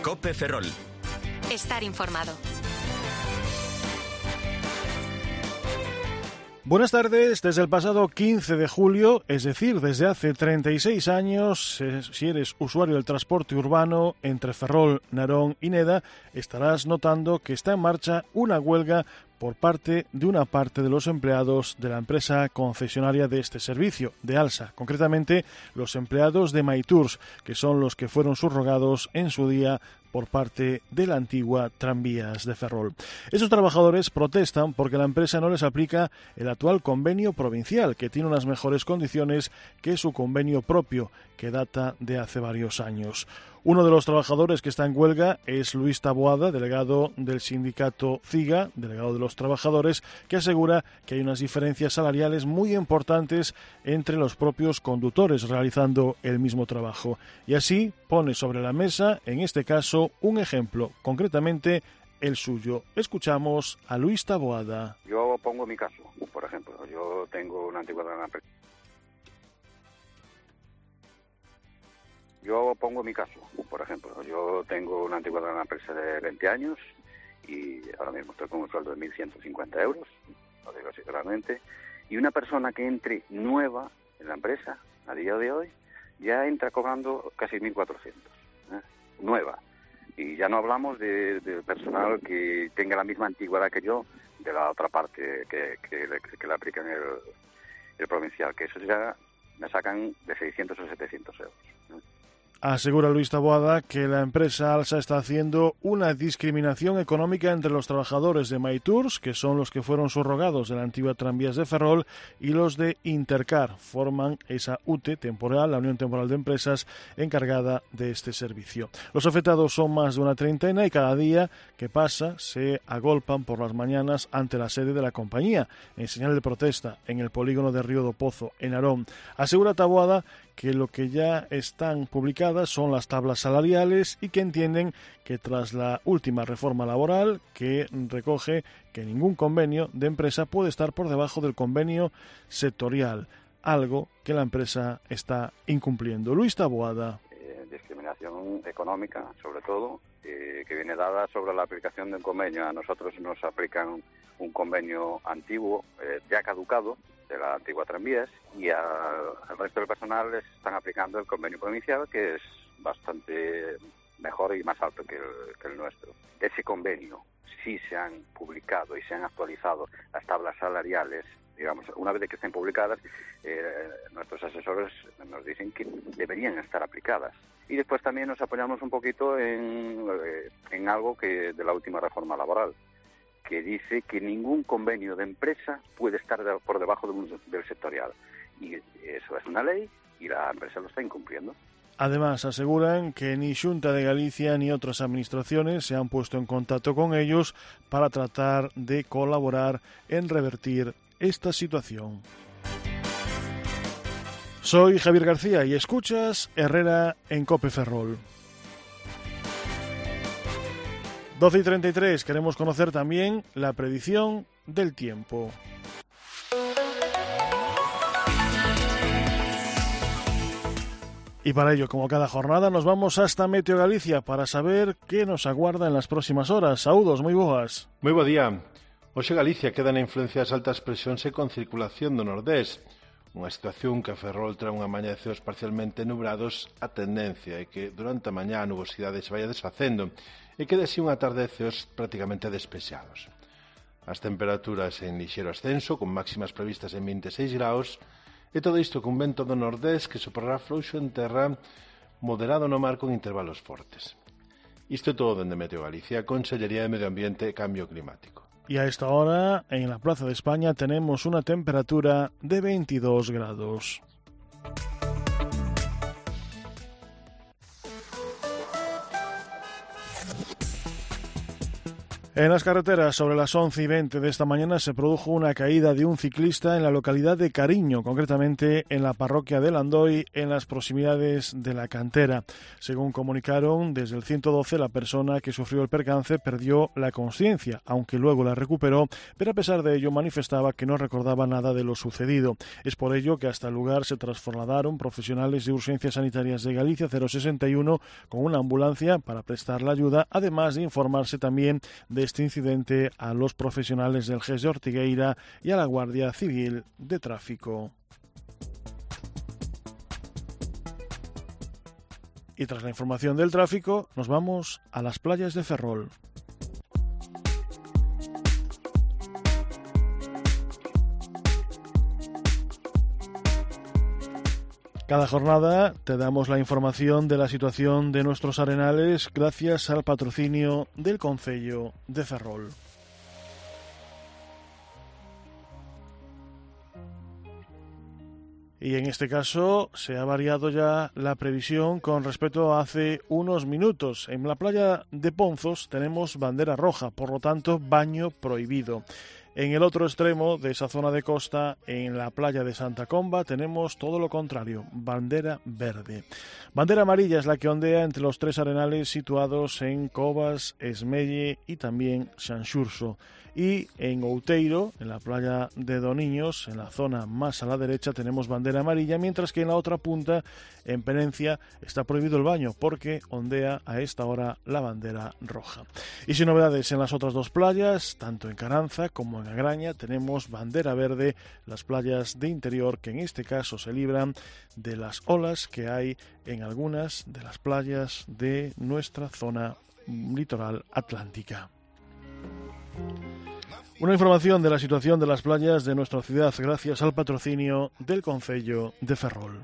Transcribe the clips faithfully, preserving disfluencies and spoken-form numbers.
COPE Ferrol. Estar informado. Buenas tardes. Desde el pasado quince de julio, es decir, desde hace treinta y seis años, si eres usuario del transporte urbano entre Ferrol, Narón y Neda, estarás notando que está en marcha una huelga por parte de una parte de los empleados de la empresa concesionaria de este servicio, de Alsa, concretamente los empleados de MyTours, que son los que fueron subrogados en su día por parte de la antigua Tranvías de Ferrol. Estos trabajadores protestan porque la empresa no les aplica el actual convenio provincial, que tiene unas mejores condiciones que su convenio propio, que data de hace varios años. Uno de los trabajadores que está en huelga es Luis Taboada, delegado del sindicato CIGA, delegado de los trabajadores, que asegura que hay unas diferencias salariales muy importantes entre los propios conductores realizando el mismo trabajo. Y así pone sobre la mesa, en este caso, un ejemplo, concretamente el suyo. Escuchamos a Luis Taboada. Yo pongo mi caso, por ejemplo. Yo tengo una antigüedad en la empresa. Yo pongo mi caso, por ejemplo. Yo tengo una antigüedad en la empresa de veinte años y ahora mismo estoy con un sueldo de mil ciento cincuenta euros, lo digo así claramente. Y una persona que entre nueva en la empresa, a día de hoy, ya entra cobrando casi mil cuatrocientos, ¿eh? Nueva. Y ya no hablamos de, de personal que tenga la misma antigüedad que yo, de la otra parte que, que, le, que le aplican el, el provincial, que eso ya me sacan de seiscientos o setecientos euros, ¿eh? Asegura Luis Taboada que la empresa Alsa está haciendo una discriminación económica entre los trabajadores de MyTours, que son los que fueron subrogados de la antigua Tranvías de Ferrol, y los de Intercar. Forman esa U T E temporal, la Unión Temporal de Empresas, encargada de este servicio. Los afectados son más de una treintena y cada día que pasa se agolpan por las mañanas ante la sede de la compañía, en señal de protesta en el polígono de Río do Pozo, en Narón. Asegura Taboada que lo que ya están publicadas son las tablas salariales y que entienden que tras la última reforma laboral, que recoge que ningún convenio de empresa puede estar por debajo del convenio sectorial, algo que la empresa está incumpliendo. Luis Taboada. Eh, discriminación económica, sobre todo, eh, que viene dada sobre la aplicación de un convenio. A nosotros nos aplican un convenio antiguo, eh, ya caducado, de la antigua Tranvías, y al, al resto del personal les están aplicando el convenio provincial, que es bastante mejor y más alto que el, que el nuestro. Ese convenio, sí se han publicado y se han actualizado las tablas salariales, digamos, una vez que estén publicadas, eh, nuestros asesores nos dicen que deberían estar aplicadas. Y después también nos apoyamos un poquito en, eh, en algo que de la última reforma laboral, que dice que ningún convenio de empresa puede estar de, por debajo de un, del sectorial. Y eso es una ley y la empresa lo está incumpliendo. Además, aseguran que ni Xunta de Galicia ni otras administraciones se han puesto en contacto con ellos para tratar de colaborar en revertir esta situación. Soy Javier García y escuchas Herrera en COPE Ferrol. doce y treinta y tres, queremos conocer también la predicción del tiempo. Y para ello, como cada jornada, nos vamos hasta Meteo Galicia para saber qué nos aguarda en las próximas horas. Saúdos, moi boas. Moi bo día. Hoxe Galicia queda na influencia das altas presións e con circulación do nordés. Unha situación que a Ferrol trae unha mañá de ceos parcialmente nubrados. A tendencia é que durante a mañá a nubosidade se vaya desfacendo e quede así unha tarde de ceos prácticamente despexados. As temperaturas en lixeiro ascenso, con máximas previstas en vinte e seis graus, e todo isto con vento do nordés que soprará frouxo en terra, moderado no mar con intervalos fortes. Isto é todo dende Meteo Galicia, Consellería de Medio Ambiente e Cambio Climático. Y a esta hora, en la Plaza de España, tenemos una temperatura de veintidós grados. En las carreteras, sobre las once y veinte de esta mañana, se produjo una caída de un ciclista en la localidad de Cariño, concretamente en la parroquia de Landoy, en las proximidades de la cantera. Según comunicaron desde el ciento doce, la persona que sufrió el percance perdió la consciencia, aunque luego la recuperó, pero a pesar de ello manifestaba que no recordaba nada de lo sucedido. Es por ello que hasta el lugar se trasladaron profesionales de urgencias sanitarias de Galicia cero sesenta y uno con una ambulancia para prestar la ayuda, además de informarse también de este incidente a los profesionales del G E S de Ortigueira y a la Guardia Civil de Tráfico. Y tras la información del tráfico, nos vamos a las playas de Ferrol. Cada jornada te damos la información de la situación de nuestros arenales gracias al patrocinio del Concello de Ferrol. Y en este caso se ha variado ya la previsión con respecto a hace unos minutos. En la playa de Ponzos tenemos bandera roja, por lo tanto baño prohibido. En el otro extremo de esa zona de costa, en la playa de Santa Comba, tenemos todo lo contrario, bandera verde. Bandera amarilla es la que ondea entre los tres arenales situados en Covas, Esmelle y también Sanxurso. Y en Outeiro, en la playa de Doniños, en la zona más a la derecha, tenemos bandera amarilla, mientras que en la otra punta, en Penencia, está prohibido el baño porque ondea a esta hora la bandera roja. Y sin novedades en las otras dos playas, tanto en Caranza como en Agraña, tenemos bandera verde, las playas de interior que en este caso se libran de las olas que hay en algunas de las playas de nuestra zona litoral atlántica. Una información de la situación de las playas de nuestra ciudad gracias al patrocinio del Concello de Ferrol.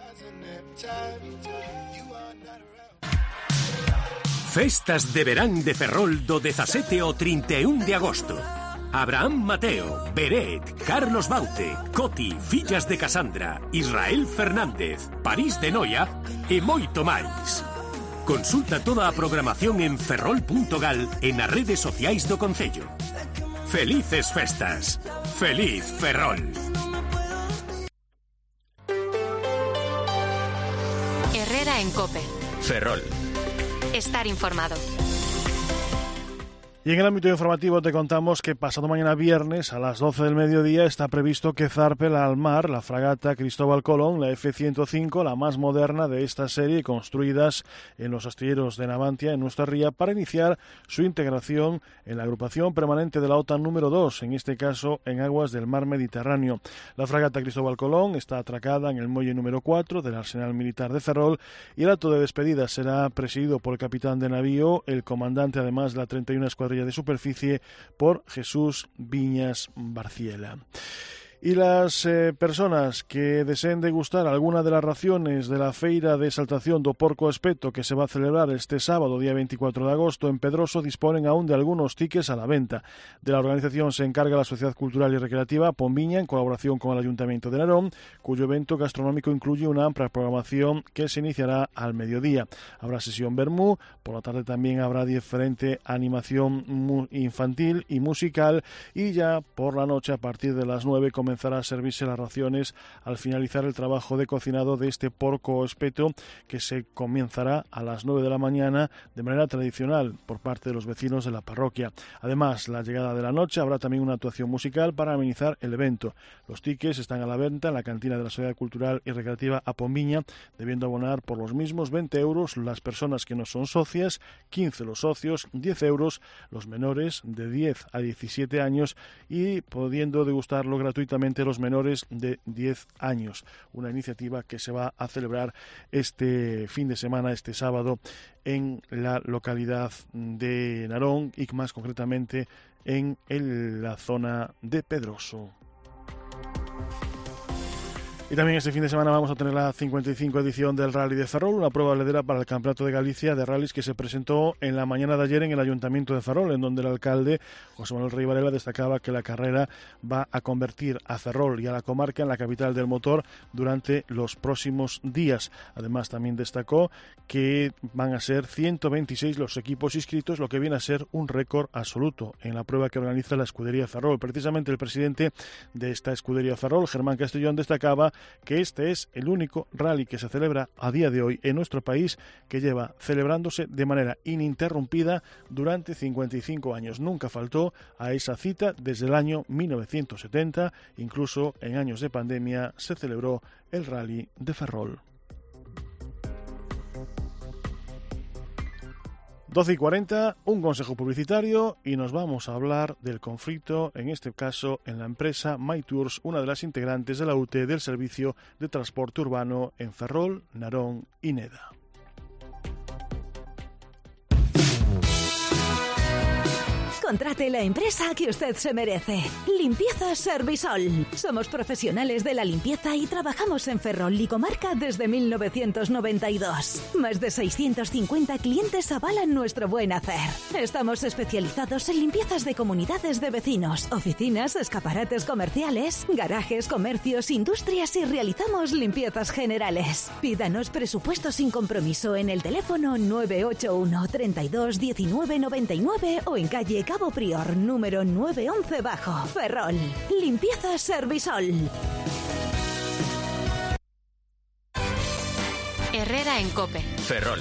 Festas de verán de Ferrol do dezasete ao trinta e un de agosto. Abraham Mateo, Beret, Carlos Baute, Coti, Fillas de Casandra, Israel Fernández, París de Noia e moito máis. Consulta toda a programación en ferrol punto gal e nas redes sociais do Concello. Felices festas. Feliz Ferrol. Herrera en COPE. Ferrol. Estar informado. Y en el ámbito informativo te contamos que pasado mañana viernes a las doce del mediodía está previsto que zarpe al mar la fragata Cristóbal Colón, la F ciento cinco, la más moderna de esta serie, construidas en los astilleros de Navantia, en nuestra ría, para iniciar su integración en la agrupación permanente de la OTAN número dos, en este caso en aguas del mar Mediterráneo. La fragata Cristóbal Colón está atracada en el muelle número cuatro del Arsenal Militar de Ferrol y el acto de despedida será presidido por el capitán de navío, el comandante además de la treinta y una Escuadrilla de Superficie, por Jesús Viñas Barciela. Y las eh, personas que deseen degustar alguna de las raciones de la Feira de Exaltación do Porco Espeto que se va a celebrar este sábado, día veinticuatro de agosto, en Pedroso, disponen aún de algunos tickets a la venta. De la organización se encarga la Sociedad Cultural y Recreativa Pombiña, en colaboración con el Ayuntamiento de Narón, cuyo evento gastronómico incluye una amplia programación que se iniciará al mediodía. Habrá sesión vermú, por la tarde también habrá diferente animación infantil y musical, y ya por la noche, a partir de las nueve, comenzará a servirse las raciones al finalizar el trabajo de cocinado de este porco espeto, que se comenzará a las nueve de la mañana de manera tradicional por parte de los vecinos de la parroquia. Además, la llegada de la noche habrá también una actuación musical para amenizar el evento. Los tickets están a la venta en la cantina de la Sociedad Cultural y Recreativa A Pombiña, debiendo abonar por los mismos veinte euros las personas que no son socias, quince los socios, diez euros los menores de diez a diecisiete años y pudiendo degustarlo gratuitamente los menores de diez años. Una iniciativa que se va a celebrar este fin de semana, este sábado, en la localidad de Narón y más concretamente en el, la zona de Pedroso. Y también este fin de semana vamos a tener la cincuenta y cinco edición del Rally de Ferrol, una prueba valedera para el Campeonato de Galicia de Rallys que se presentó en la mañana de ayer en el Ayuntamiento de Ferrol, en donde el alcalde José Manuel Rey Varela destacaba que la carrera va a convertir a Ferrol y a la comarca en la capital del motor durante los próximos días. Además, también destacó que van a ser ciento veintiséis los equipos inscritos, lo que viene a ser un récord absoluto en la prueba que organiza la escudería Ferrol. Precisamente el presidente de esta escudería Ferrol, Germán Castellón, destacaba que este es el único rally que se celebra a día de hoy en nuestro país que lleva celebrándose de manera ininterrumpida durante cincuenta y cinco años. Nunca faltó a esa cita desde el año mil novecientos setenta, incluso en años de pandemia se celebró el Rally de Ferrol. doce y cuarenta, un consejo publicitario y nos vamos a hablar del conflicto, en este caso en la empresa MyTours, una de las integrantes de la U T E del Servicio de Transporte Urbano en Ferrol, Narón y Neda. Contrate la empresa que usted se merece. Limpieza Servisol. Somos profesionales de la limpieza y trabajamos en Ferrol y comarca desde mil novecientos noventa y dos. Más de seiscientos cincuenta clientes avalan nuestro buen hacer. Estamos especializados en limpiezas de comunidades de vecinos, oficinas, escaparates comerciales, garajes, comercios, industrias y realizamos limpiezas generales. Pídanos presupuesto sin compromiso en el teléfono nueve ocho uno, treinta y dos, diecinueve, noventa y nueve o en calle Cabo Prior, número nueve once bajo. Ferrol. Limpieza Servisol. Herrera en COPE. Ferrol.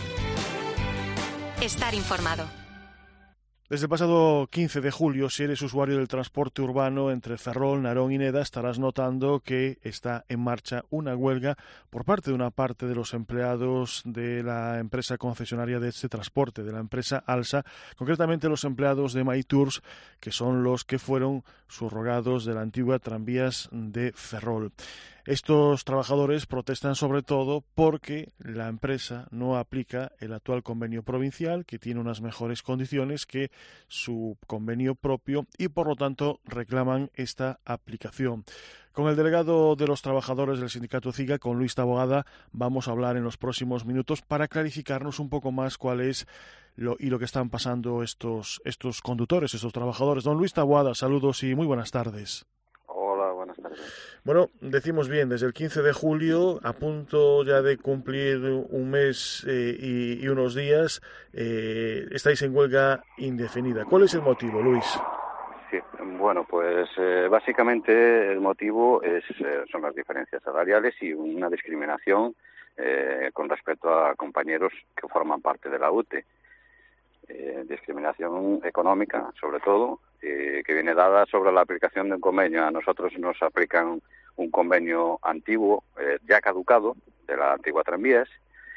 Estar informado. Desde el pasado quince de julio, si eres usuario del transporte urbano entre Ferrol, Narón y Neda, estarás notando que está en marcha una huelga por parte de una parte de los empleados de la empresa concesionaria de este transporte, de la empresa Alsa, concretamente los empleados de MyTours, que son los que fueron subrogados de la antigua Tranvías de Ferrol. Estos trabajadores protestan sobre todo porque la empresa no aplica el actual convenio provincial, que tiene unas mejores condiciones que su convenio propio y por lo tanto reclaman esta aplicación. Con el delegado de los trabajadores del sindicato CIGA, con Luis Taboada, vamos a hablar en los próximos minutos para clarificarnos un poco más cuál es lo, y lo que están pasando estos, estos conductores, estos trabajadores. Don Luis Taboada, saludos y muy buenas tardes. Hola, buenas tardes. Bueno, decimos bien, desde el quince de julio, a punto ya de cumplir un mes eh, y, y unos días, eh, estáis en huelga indefinida. ¿Cuál es el motivo, Luis? Sí, bueno, pues eh, básicamente el motivo es eh, son las diferencias salariales y una discriminación eh, con respecto a compañeros que forman parte de la U T E. Eh, discriminación económica, sobre todo, eh, que viene dada sobre la aplicación de un convenio. A nosotros nos aplican un convenio antiguo, eh, ya caducado, de la antigua Tranvías,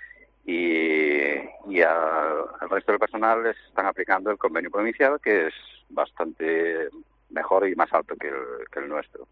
y, y a, al resto del personal les están aplicando el convenio provincial, que es bastante mejor y más alto que el, que el nuestro.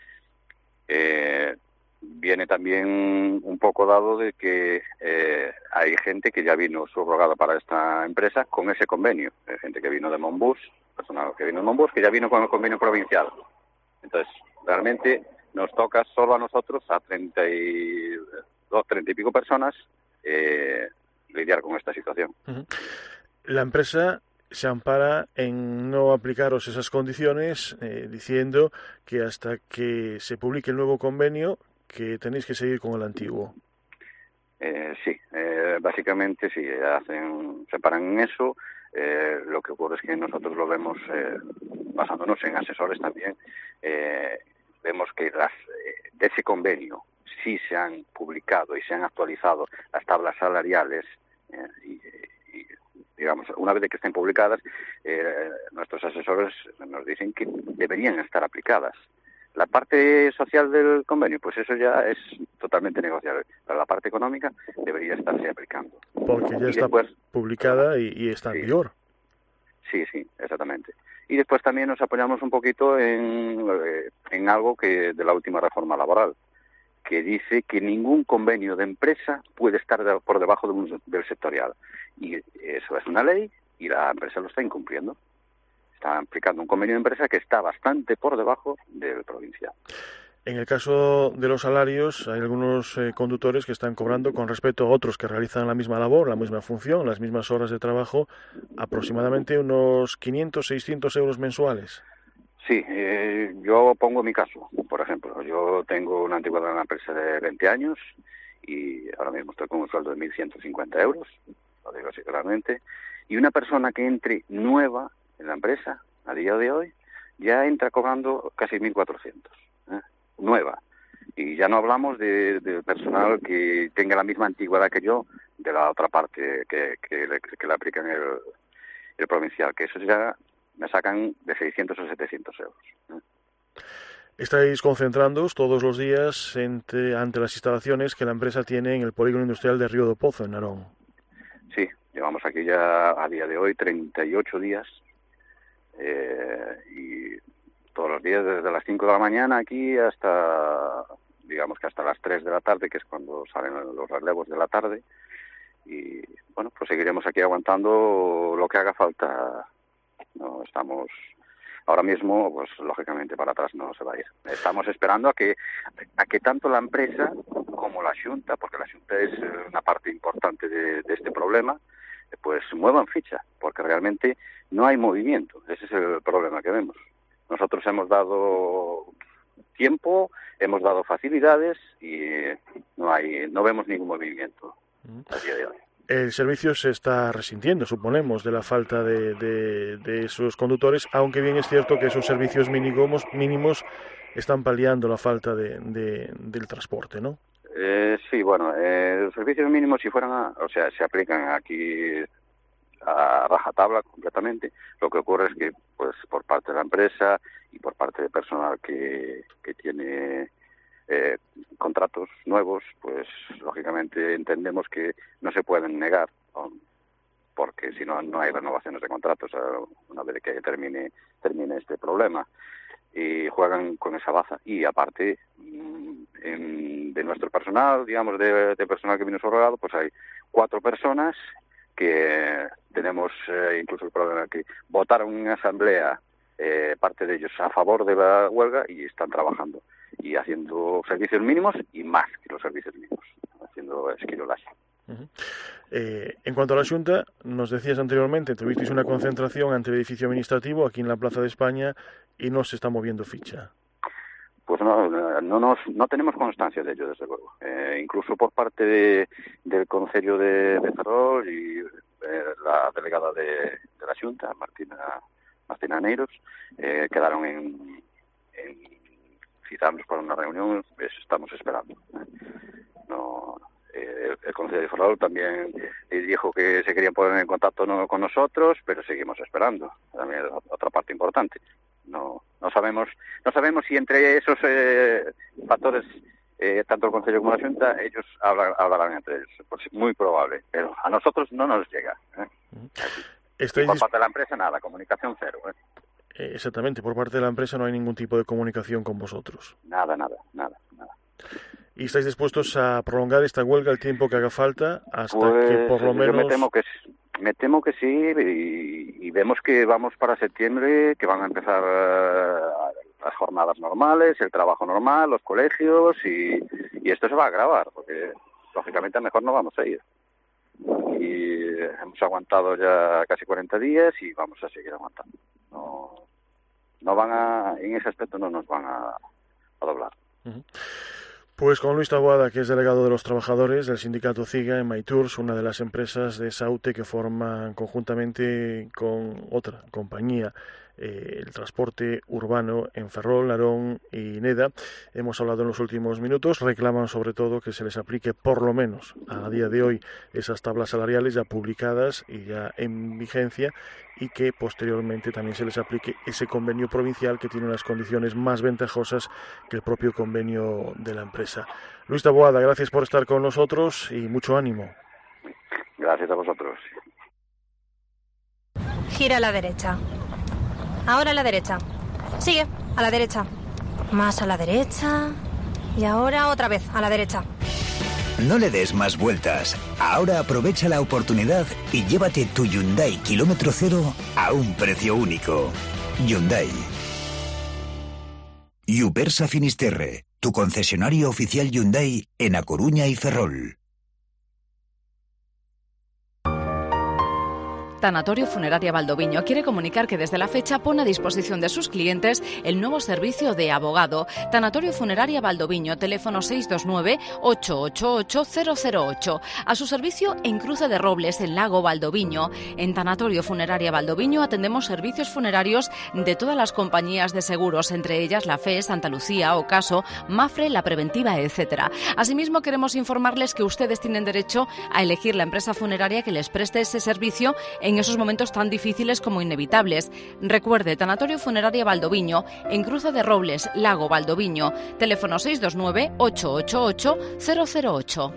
Eh, viene también un poco dado de que eh, hay gente que ya vino subrogada para esta empresa con ese convenio. Hay gente que vino de Monbus, personal que vino de Monbus, que ya vino con el convenio provincial. Entonces, realmente nos toca solo a nosotros, a treinta y dos, treinta y pico personas, eh, lidiar con esta situación. Uh-huh. La empresa se ampara en no aplicaros esas condiciones, eh, diciendo que hasta que se publique el nuevo convenio, que tenéis que seguir con el antiguo. Eh, sí, eh, básicamente sí, hacen, se paran en eso. Eh, lo que ocurre es que nosotros lo vemos, eh, basándonos en asesores también, eh, vemos que las eh, de ese convenio sí se han publicado y se han actualizado las tablas salariales eh, y, y, digamos, una vez de que estén publicadas, eh, nuestros asesores nos dicen que deberían estar aplicadas. La parte social del convenio, pues eso ya es totalmente negociable, pero la parte económica debería estarse aplicando. Porque ya y está después, publicada y, y está en sí, vigor. Sí, sí, exactamente. Y después también nos apoyamos un poquito en, eh, en algo que de la última reforma laboral, que dice que ningún convenio de empresa puede estar de, por debajo de un, del sectorial. Y eso es una ley y la empresa lo está incumpliendo. Está aplicando un convenio de empresa que está bastante por debajo del provincial. En el caso de los salarios, hay algunos eh, conductores que están cobrando con respecto a otros que realizan la misma labor, la misma función, las mismas horas de trabajo, aproximadamente unos quinientos, seiscientos euros mensuales. Sí, eh, yo pongo mi caso, por ejemplo. Yo tengo una antigüedad en la empresa de veinte años y ahora mismo estoy con un sueldo de mil ciento cincuenta euros, lo digo así claramente. Y una persona que entre nueva en la empresa, a día de hoy, ya entra cobrando casi mil cuatrocientos, ¿eh? Nueva. Y ya no hablamos de, de personal que tenga la misma antigüedad que yo, de la otra parte que, que, le, que le aplican el, el provincial, que eso ya me sacan de seiscientos o setecientos euros. ¿eh? Estáis concentrándoos todos los días entre, ante las instalaciones que la empresa tiene en el polígono industrial de Río do Pozo, en Narón. Sí, llevamos aquí ya a día de hoy treinta y ocho días eh, y todos los días desde las cinco de la mañana aquí hasta, digamos que hasta las tres de la tarde, que es cuando salen los relevos de la tarde. Y bueno, pues seguiremos aquí aguantando lo que haga falta. No estamos ahora mismo, pues lógicamente para atrás no se va a ir. Estamos esperando a que a que tanto la empresa como la Xunta, porque la Xunta es una parte importante de, de este problema, pues muevan ficha, porque realmente no hay movimiento. Ese es el problema que vemos. Nosotros hemos dado tiempo, hemos dado facilidades y no hay, no vemos ningún movimiento a día de hoy. El servicio se está resintiendo, suponemos, de la falta de, de, de esos conductores, aunque bien es cierto que esos servicios mínimos, mínimos están paliando la falta de, de, del transporte, ¿no? Eh, sí, bueno, eh, los servicios mínimos si fueran, a, o sea, se aplican aquí a rajatabla completamente. Lo que ocurre es que, pues, por parte de la empresa y por parte del personal que, que tiene eh, contratos nuevos, pues, lógicamente entendemos que no se pueden negar, ¿no? Porque si no, no hay renovaciones de contratos una vez que termine termine este problema. Y juegan con esa baza. Y aparte, en, de nuestro personal, digamos, de, de personal que viene subrogado, pues hay cuatro personas que tenemos eh, incluso el problema que votaron en asamblea, eh, parte de ellos a favor de la huelga y están trabajando y haciendo servicios mínimos y más que los servicios mínimos, haciendo esquirolaje. Uh-huh. Eh, en cuanto a la Xunta, nos decías anteriormente, tuvisteis una concentración ante el edificio administrativo aquí en la Plaza de España y no se está moviendo ficha. Pues no, no, nos, no tenemos constancia de ello, desde luego. Eh, incluso por parte de, del Concello de, de Ferrol y eh, la delegada de, de la Xunta, Martina, Martina Neiros, eh, quedaron en, en citarnos para una reunión, pues estamos esperando. Eh. No... El, el Concello de Ferrol también dijo que se querían poner en contacto no, con nosotros, pero seguimos esperando. También es otra parte importante. No, no sabemos, no sabemos si entre esos eh, factores, eh, tanto el Concello como la Xunta, ellos hablan, hablarán entre ellos. Pues muy probable, pero a nosotros no nos llega. ¿eh? Y por parte de la empresa nada, comunicación cero. ¿eh? Exactamente, por parte de la empresa no hay ningún tipo de comunicación con vosotros. Nada, nada, nada, nada. ¿Y estáis dispuestos a prolongar esta huelga el tiempo que haga falta hasta pues, que por lo menos...? Yo me temo que, me temo que sí y, y vemos que vamos para septiembre, que van a empezar uh, las jornadas normales, el trabajo normal, los colegios y, y esto se va a agravar porque lógicamente mejor no vamos a ir. Y hemos aguantado ya casi cuarenta días y vamos a seguir aguantando. No, no van a, en ese aspecto no nos van a, a doblar. Uh-huh. Pues con Luis Taboada, que es delegado de los trabajadores del sindicato CIGA en MyTours, una de las empresas de Saute que forman conjuntamente con otra compañía eh, el transporte urbano en Ferrol, Narón y Neda. Hemos hablado en los últimos minutos, reclaman sobre todo que se les aplique por lo menos a día de hoy esas tablas salariales ya publicadas y ya en vigencia y que posteriormente también se les aplique ese convenio provincial que tiene unas condiciones más ventajosas que el propio convenio de la empresa. Luis Taboada, gracias por estar con nosotros y mucho ánimo. Gracias a vosotros. Gira a la derecha. Ahora a la derecha. Sigue, a la derecha. Más a la derecha. Y ahora otra vez, a la derecha. No le des más vueltas. Ahora aprovecha la oportunidad y llévate tu Hyundai kilómetro cero a un precio único. Hyundai. Iupersa Finisterre. tu concesionario oficial Hyundai en A Coruña y Ferrol. Tanatorio Funeraria Valdoviño quiere comunicar que desde la fecha pone a disposición de sus clientes el nuevo servicio de abogado. Tanatorio Funeraria Valdoviño, teléfono seis dos nueve, ocho ocho ocho, cero cero ocho. A su servicio en Cruce de Robles, en Lago Valdoviño. En Tanatorio Funeraria Valdoviño atendemos servicios funerarios de todas las compañías de seguros, entre ellas la F E, Santa Lucía, Ocaso, Mafre, La Preventiva, etcétera. Asimismo, queremos informarles que ustedes tienen derecho a elegir la empresa funeraria que les preste ese servicio en en esos momentos tan difíciles como inevitables. Recuerde, Tanatorio Funeraria Valdoviño, en Cruce de Robles, Lago Valdoviño, teléfono seis dos nueve, ocho ocho ocho, cero cero ocho.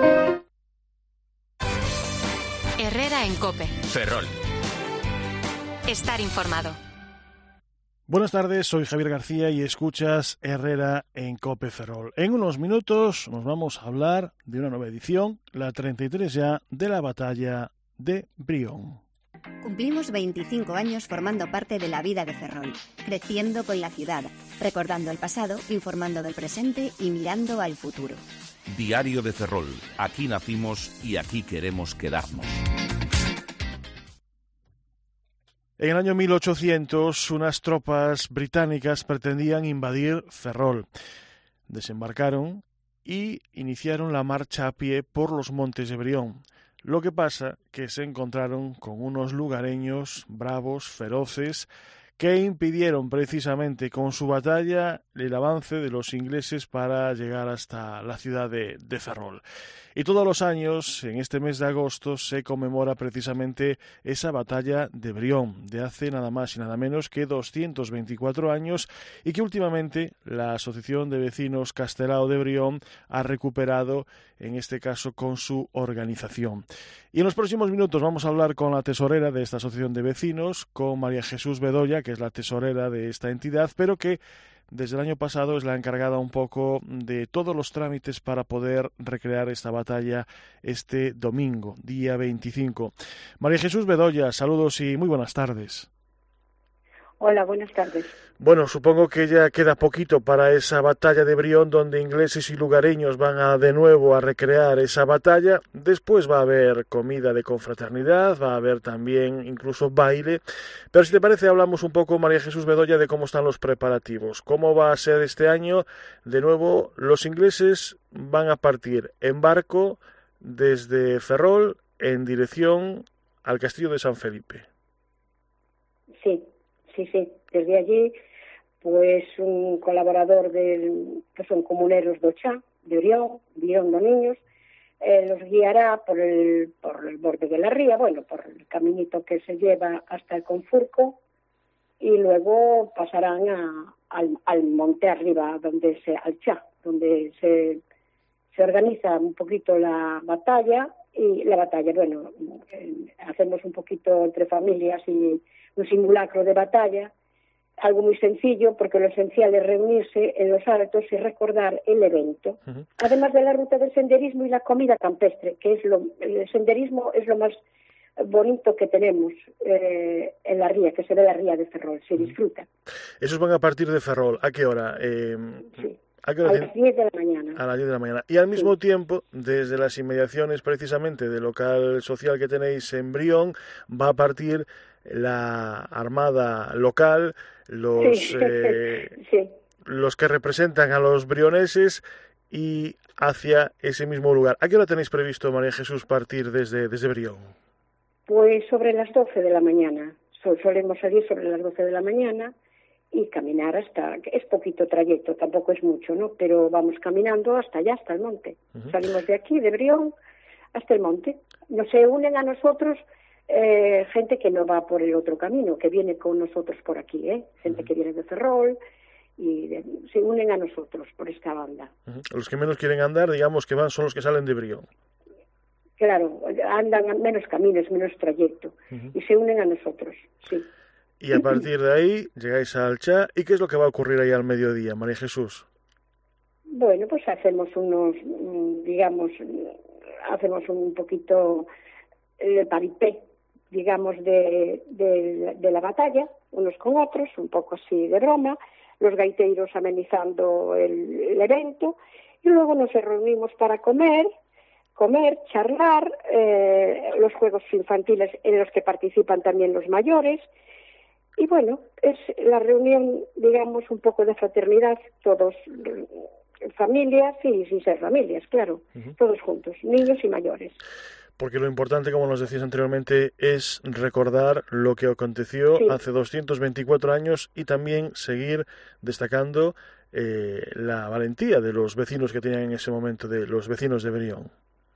Herrera en COPE. Ferrol. Estar informado. Buenas tardes, soy Javier García y escuchas Herrera en COPE Ferrol. En unos minutos nos vamos a hablar de una nueva edición, la treinta y tres ya, de la batalla de Brión. Cumplimos veinticinco años formando parte de la vida de Ferrol, creciendo con la ciudad, recordando el pasado, informando del presente y mirando al futuro. Diario de Ferrol. Aquí nacimos y aquí queremos quedarnos. En el año mil ochocientos, unas tropas británicas pretendían invadir Ferrol. Desembarcaron y iniciaron la marcha a pie por los montes de Brión. Lo que pasa que se encontraron con unos lugareños bravos, feroces, que impidieron precisamente con su batalla el avance de los ingleses para llegar hasta la ciudad de, de Ferrol. Y todos los años, en este mes de agosto, se conmemora precisamente esa batalla de Brión, de hace nada más y nada menos que doscientos veinticuatro años, y que últimamente la Asociación de Vecinos Castelao de Brión ha recuperado, en este caso con su organización. Y en los próximos minutos vamos a hablar con la tesorera de esta Asociación de Vecinos, con María Jesús Bedoya, que es la tesorera de esta entidad, pero que desde el año pasado es la encargada un poco de todos los trámites para poder recrear esta batalla este domingo, día veinticinco. María Jesús Bedoya, saludos y muy buenas tardes. Hola, buenas tardes. Bueno, supongo que ya queda poquito para esa batalla de Brión, donde ingleses y lugareños van a de nuevo a recrear esa batalla. Después va a haber comida de confraternidad, va a haber también incluso baile. Pero si te parece, hablamos un poco, María Jesús Bedoya, de cómo están los preparativos. ¿Cómo va a ser este año? De nuevo, los ingleses van a partir en barco desde Ferrol en dirección al Castillo de San Felipe. Sí. Sí, sí, desde allí, pues un colaborador del, que son comuneros do Chá, de Orión, Brión do Niños, eh, los guiará por el, por el borde de la ría, bueno, por el caminito que se lleva hasta el Confurco, y luego pasarán a, al, al monte arriba, donde se, al Chá, donde se, se organiza un poquito la batalla, y la batalla, bueno, eh, hacemos un poquito entre familias y un simulacro de batalla, algo muy sencillo, porque lo esencial es reunirse en los altos y recordar el evento. Uh-huh. Además de la ruta del senderismo y la comida campestre, que es lo, el senderismo es lo más bonito que tenemos eh, en la ría, que se ve la ría de Ferrol, se disfruta. Esos van a partir de Ferrol, ¿a qué hora? Eh, sí. ¿A, qué hora a las diez de la mañana. A las diez de la mañana. Y al mismo sí. tiempo, desde las inmediaciones precisamente del local social que tenéis en Brión, va a partir la armada local, los sí. Eh, sí. los que representan a los brioneses, y hacia ese mismo lugar. ¿A qué hora tenéis previsto, María Jesús, partir desde, desde Brión? Pues sobre las doce de la mañana. So, solemos salir sobre las doce de la mañana y caminar hasta, es poquito trayecto, tampoco es mucho, ¿no? Pero vamos caminando hasta allá, hasta el monte. Uh-huh. Salimos de aquí, de Brión, hasta el monte. Nos se unen a nosotros eh, gente que no va por el otro camino, que viene con nosotros por aquí, ¿eh? Gente uh-huh. que viene de Ferrol y de, se unen a nosotros por esta banda. Uh-huh. Los que menos quieren andar, digamos que van, son los que salen de Brión. Claro, andan a menos caminos, menos trayecto, uh-huh. y se unen a nosotros, sí. Y a partir de ahí llegáis al Chá. ¿Y qué es lo que va a ocurrir ahí al mediodía, María Jesús? Bueno, pues hacemos unos, digamos, hacemos un poquito el paripé, digamos, de, de, de la batalla, unos con otros, un poco así de broma. los gaiteiros amenizando el, el evento, y luego nos reunimos para comer, comer, charlar, eh, los juegos infantiles en los que participan también los mayores, y bueno, es la reunión, digamos, un poco de fraternidad, todos familias y sin ser familias, claro, uh-huh. todos juntos, niños y mayores. Porque lo importante, como nos decías anteriormente, es recordar lo que aconteció sí. hace doscientos veinticuatro años y también seguir destacando eh, la valentía de los vecinos que tenían en ese momento, de los vecinos de Brión.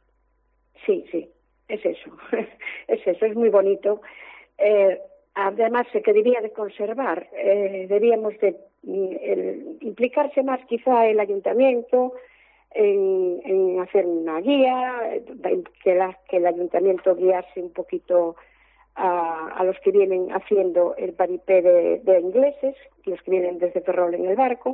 Sí, sí, es eso, es eso, es muy bonito. Eh, además, se que debía de conservar, eh, debíamos de el, implicarse más quizá el ayuntamiento, En, en hacer una guía, que, la, que el ayuntamiento guiase un poquito a, a los que vienen haciendo el paripé de, de ingleses, los que vienen desde Ferrol en el barco,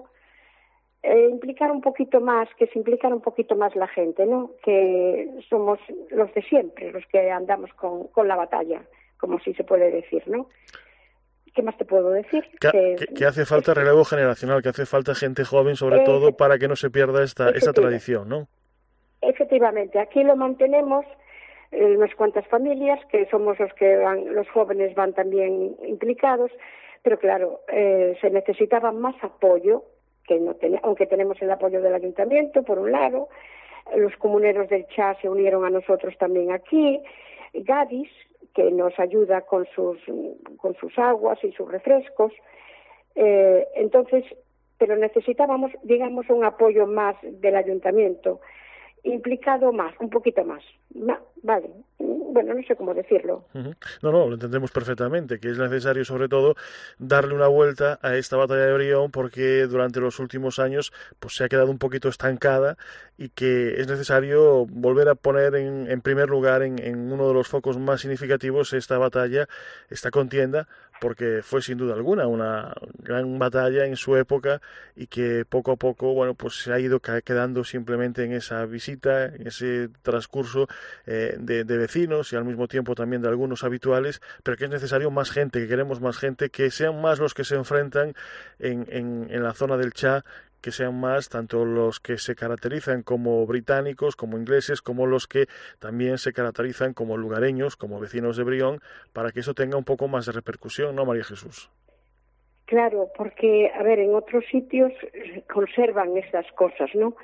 eh, implicar un poquito más, que se implicara un poquito más la gente, ¿no? Que somos los de siempre, los que andamos con, con la batalla, como si se puede decir, ¿no? ¿Qué más te puedo decir? Que, que, que hace falta relevo generacional, que hace falta gente joven, sobre eh, todo, para que no se pierda esta, esta tradición, ¿no? Efectivamente, aquí lo mantenemos eh, unas cuantas familias, que somos los que van, los jóvenes van también implicados, pero claro, eh, se necesitaba más apoyo, que no ten, aunque tenemos el apoyo del ayuntamiento, por un lado, los comuneros del Cha se unieron a nosotros también aquí, Gadis, que nos ayuda con sus con sus aguas y sus refrescos, eh, entonces, pero necesitábamos, digamos, un apoyo más del ayuntamiento, implicado más, un poquito más, Ma, vale, bueno, no sé cómo decirlo. Uh-huh. No, no, lo entendemos perfectamente, que es necesario sobre todo darle una vuelta a esta batalla de Brión, porque durante los últimos años pues se ha quedado un poquito estancada y que es necesario volver a poner en, en primer lugar, en, en uno de los focos más significativos, esta batalla, esta contienda, porque fue sin duda alguna una gran batalla en su época y que poco a poco, bueno, pues se ha ido quedando simplemente en esa visita, en ese transcurso eh, de, de vecinos y al mismo tiempo también de algunos habituales, pero que es necesario más gente, que queremos más gente, que sean más los que se enfrentan en, en, en la zona del Cha, que sean más tanto los que se caracterizan como británicos, como ingleses, como los que también se caracterizan como lugareños, como vecinos de Brión, para que eso tenga un poco más de repercusión, ¿no, María Jesús? Claro, porque, a ver, en otros sitios conservan estas cosas, ¿no?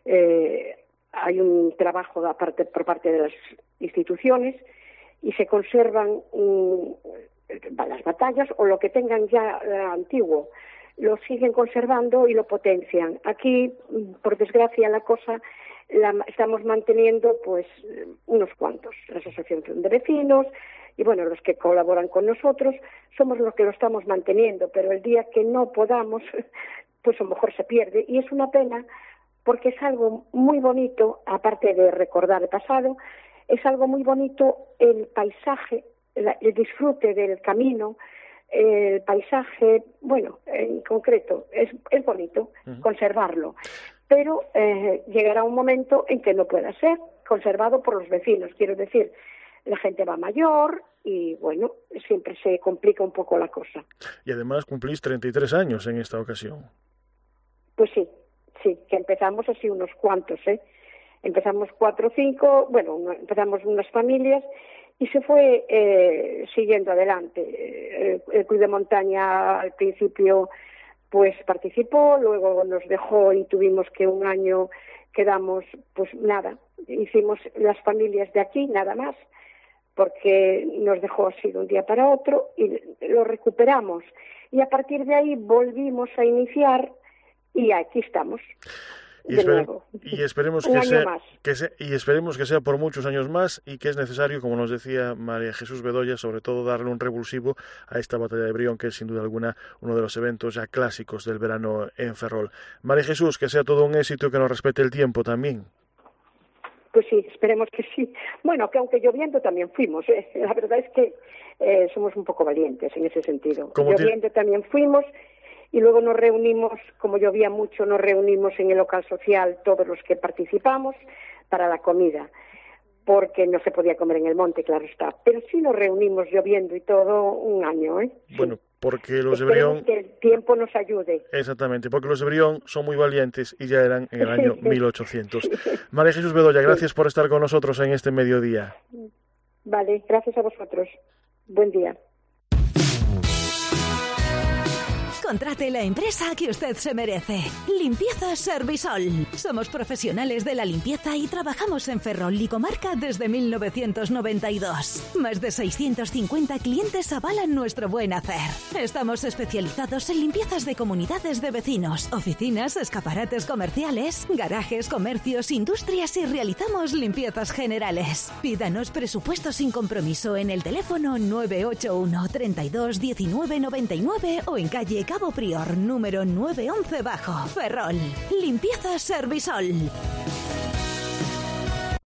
Eh, hay un trabajo aparte, por parte de las instituciones y se conservan um, las batallas o lo que tengan ya uh, antiguo. Lo siguen conservando y lo potencian. Aquí, por desgracia, la cosa la estamos manteniendo pues unos cuantos, la asociación de vecinos y bueno, los que colaboran con nosotros, somos los que lo estamos manteniendo, pero el día que no podamos, pues a lo mejor se pierde y es una pena porque es algo muy bonito, aparte de recordar el pasado, es algo muy bonito el paisaje, el disfrute del camino, el paisaje, bueno, en concreto, es, es bonito uh-huh. conservarlo, pero eh, llegará un momento en que no pueda ser conservado por los vecinos, quiero decir, la gente va mayor y, bueno, siempre se complica un poco la cosa. Y además cumplís treinta y tres años en esta ocasión. Pues sí, sí, que empezamos así unos cuantos, ¿eh? Empezamos cuatro o cinco, bueno, empezamos unas familias y se fue eh, siguiendo adelante. Eh, el Club de Montaña al principio pues participó, luego nos dejó y tuvimos que un año quedamos, pues nada, hicimos las familias de aquí, nada más, porque nos dejó así de un día para otro y lo recuperamos. Y a partir de ahí volvimos a iniciar y aquí estamos. Y, esper y esperemos que sea, que sea y esperemos que sea por muchos años más y que es necesario, como nos decía María Jesús Bedoya, sobre todo darle un revulsivo a esta batalla de Brión, que es sin duda alguna uno de los eventos ya clásicos del verano en Ferrol. María Jesús, que sea todo un éxito, que nos respete el tiempo también. Pues sí, esperemos que sí. Bueno, que aunque lloviendo también fuimos, ¿eh? La verdad es que eh, somos un poco valientes en ese sentido. Lloviendo también fuimos. Y luego nos reunimos, como llovía mucho, nos reunimos en el local social todos los que participamos para la comida. porque no se podía comer en el monte, claro está. Pero sí nos reunimos lloviendo y todo un año, ¿eh? Sí. Bueno, porque los de Esperemos Brión... que el tiempo nos ayude. Exactamente, porque los de Brión son muy valientes y ya eran en el año mil ochocientos. María Jesús Bedoya, gracias por estar con nosotros en este mediodía. Vale, gracias a vosotros. Buen día. Contrate la empresa que usted se merece. Limpieza Servisol. Somos profesionales de la limpieza y trabajamos en Ferrol y comarca desde mil novecientos noventa y dos. Más de seiscientos cincuenta clientes avalan nuestro buen hacer. Estamos especializados en limpiezas de comunidades de vecinos, oficinas, escaparates comerciales, garajes, comercios, industrias y realizamos limpiezas generales. Pídanos presupuesto sin compromiso en el teléfono nueve ocho uno, treinta y dos, diecinueve, noventa y nueve o en calle Cabo Prior, número nueve once bajo. Ferrol. Limpieza Servisol.